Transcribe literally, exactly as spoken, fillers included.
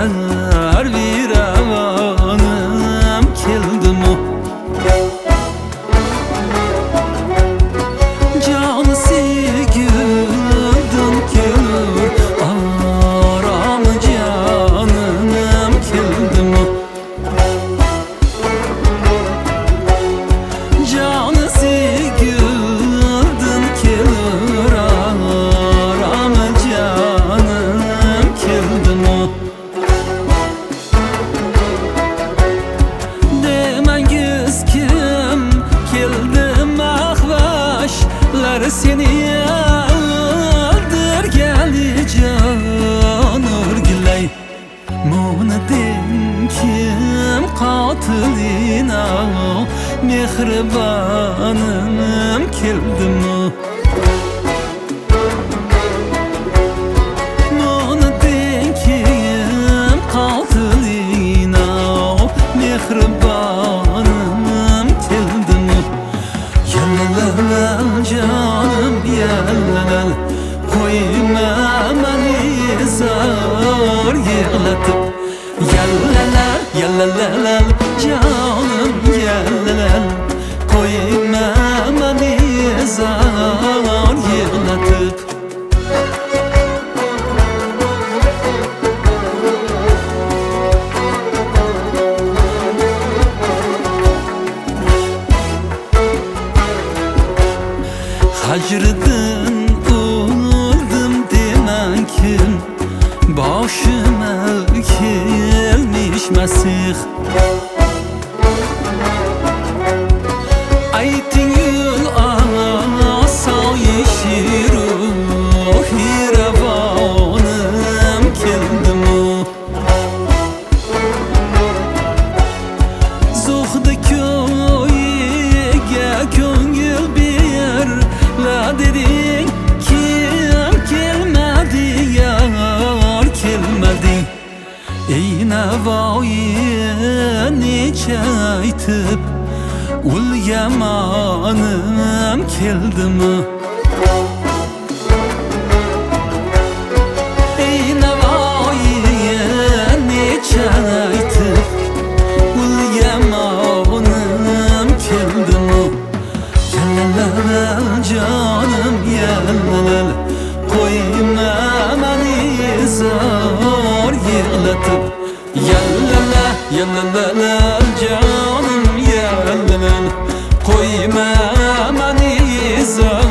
xabar viravanım keldimi Can sevgildim kelir aram canım keldimi Can sevgildim kelir aram canım keldimi Demengiz kim keldim ahvaşlar seni öldürgeli can örgüley Munadim kim katilina mehribanım keldimi Munadim kim katilina mehribanım keldimi Yallalal canım yallalal koyma beni zor yığlatıp Yallalal yallalal canım yallalal koyma beni zor yığlatıp Hacrıdın uldum demen kim Başıma gelmiş Mesih Aytin yıl asa yeşil ruhi revanım keldimi Zuhda köyge köngül bir La dedin kim kelmedi yar kelmedi Ey navai neçe aytıp ul yamanım keldimi Ey navai neçe aytıp ul yamanım keldimi Yallalal canım yallalal koyma beni zor yığlatıp Yallala yallalal canım yallalal koyma beni zor